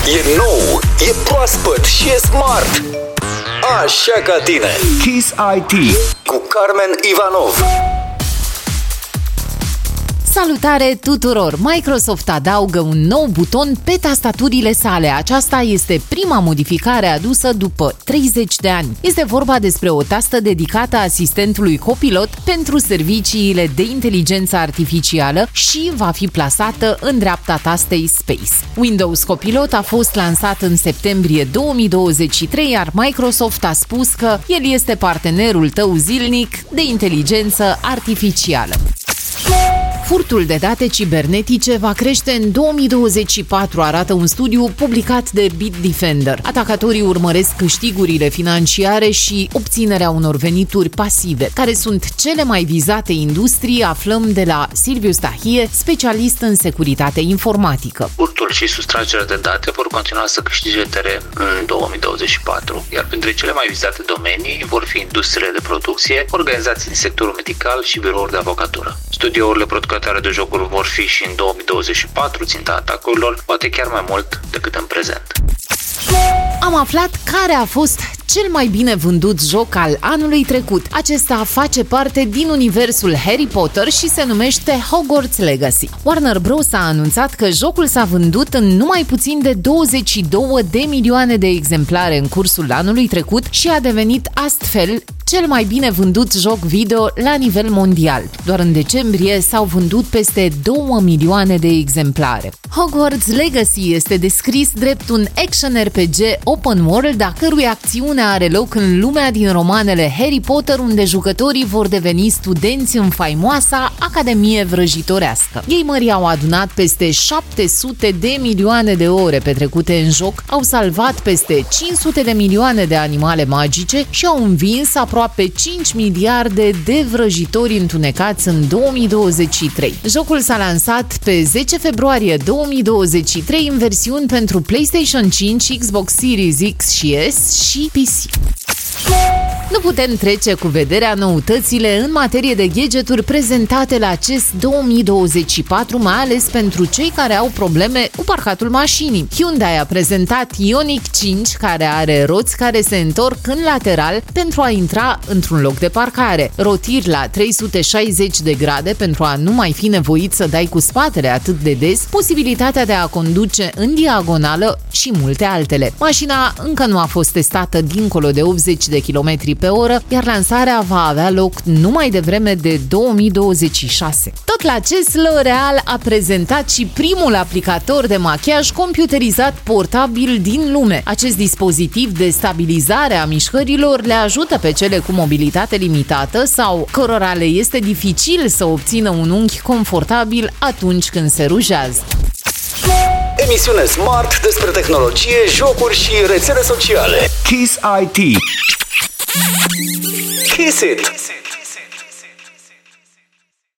E nou, e proaspăt și e smart. Așa ca tine. Kiss IT cu Carmen Ivanov. Salutare tuturor! Microsoft adaugă un nou buton pe tastaturile sale. Aceasta este prima modificare adusă după 30 de ani. Este vorba despre o tastă dedicată asistentului Copilot pentru serviciile de inteligență artificială și va fi plasată în dreapta tastei Space. Windows Copilot a fost lansat în septembrie 2023, iar Microsoft a spus că el este partenerul tău zilnic de inteligență artificială. Furtul de date cibernetice va crește în 2024, arată un studiu publicat de Bitdefender. Atacatorii urmăresc câștigurile financiare și obținerea unor venituri pasive, care sunt cele mai vizate industrii, aflăm de la Silviu Stahie, specialist în securitate informatică. Furtul și sustragerea de date vor continua să câștige teren în 2024, iar printre cele mai vizate domenii vor fi industriile de producție, organizații din sectorul medical și birouri de avocatură. Studiourile producătoare de jocuri vor fi și în 2024 ținta atacurilor, poate chiar mai mult decât în prezent. Am aflat care a fost cel mai bine vândut joc al anului trecut. Acesta face parte din universul Harry Potter și se numește Hogwarts Legacy. Warner Bros. A anunțat că jocul s-a vândut în numai puțin de 22 de milioane de exemplare în cursul anului trecut și a devenit astfel cel mai bine vândut joc video la nivel mondial. Doar în decembrie s-au vândut peste 2 milioane de exemplare. Hogwarts Legacy este descris drept un action RPG open world, a cărui acțiune are loc în lumea din romanele Harry Potter, unde jucătorii vor deveni studenți în faimoasa Academie Vrăjitorească. Gamerii au adunat peste 700 de milioane de ore petrecute în joc, au salvat peste 500 de milioane de animale magice și au învins aproape 5 miliarde de vrăjitori întunecați în 2023. Jocul s-a lansat pe 10 februarie 2023 în versiuni pentru PlayStation 5, Xbox Series X și S și PC. Nu putem trece cu vederea noutățile în materie de gadgeturi prezentate la CES 2024, mai ales pentru cei care au probleme cu parcatul mașinii. Hyundai a prezentat Ioniq 5, care are roți care se întorc în lateral pentru a intra într-un loc de parcare, rotiri la 360 de grade pentru a nu mai fi nevoit să dai cu spatele atât de des, posibilitatea de a conduce în diagonală și multe altele. Mașina încă nu a fost testată dincolo de 80 de km pe oră, iar lansarea va avea loc numai devreme de 2026. Tot la CES, L'Oréal a prezentat și primul aplicator de machiaj computerizat portabil din lume. Acest dispozitiv de stabilizare a mișcărilor le ajută pe cele cu mobilitate limitată sau cărora le este dificil să obțină un unghi confortabil atunci când se rujează. Emisiune smart despre tehnologie, jocuri și rețele sociale. Kiss IT. Kiss it!